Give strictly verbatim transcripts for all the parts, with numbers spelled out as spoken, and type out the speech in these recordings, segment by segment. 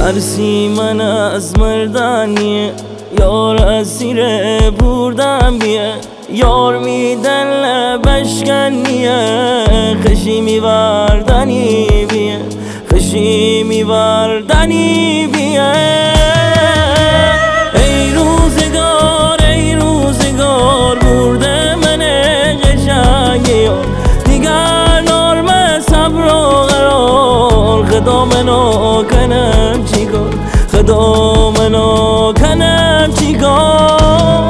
ترسی من از مردانیه، یار اسیر بردم بیه، یار میدن لبش کنیه، خشی میوردنی بیه، خشی میوردنی بیه. ای روزگار ای روزگار برده من قشنگی، دیگر نرم صبر و قرار، خدا منو کنم چیکار، خدا منو کنم چیکار.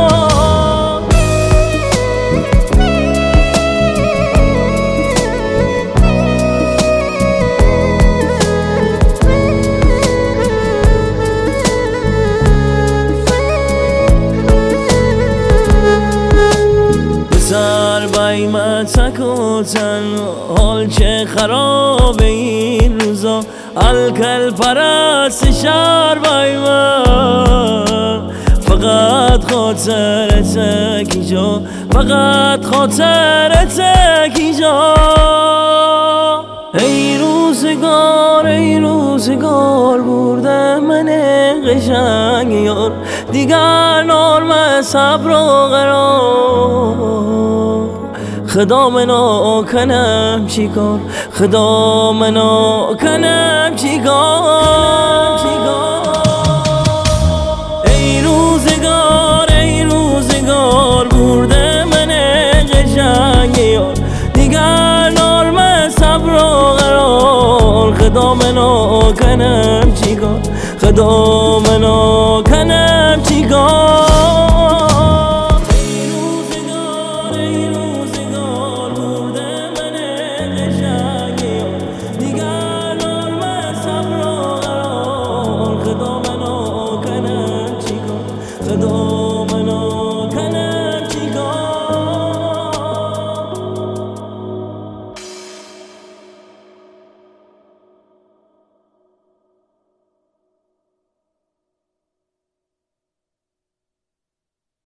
سر بایمت سکوتن حال چه خرابه این روزا، الکل پرست شهر بایمت، فقط خاطرت کی جا، فقط خاطرت کی جا. ای روزگار ای روزگار برده من قشنگ یار، دیگر نرم صبر و قرار، خدا منو کنم چیکار، خدا منو کنم چیکار. ای روزگار ای روزگار برده من قشنگ یار، دیگر نرم صبر و قرار، خدا منو کنم چیکار، خدا منو کنم چیکار.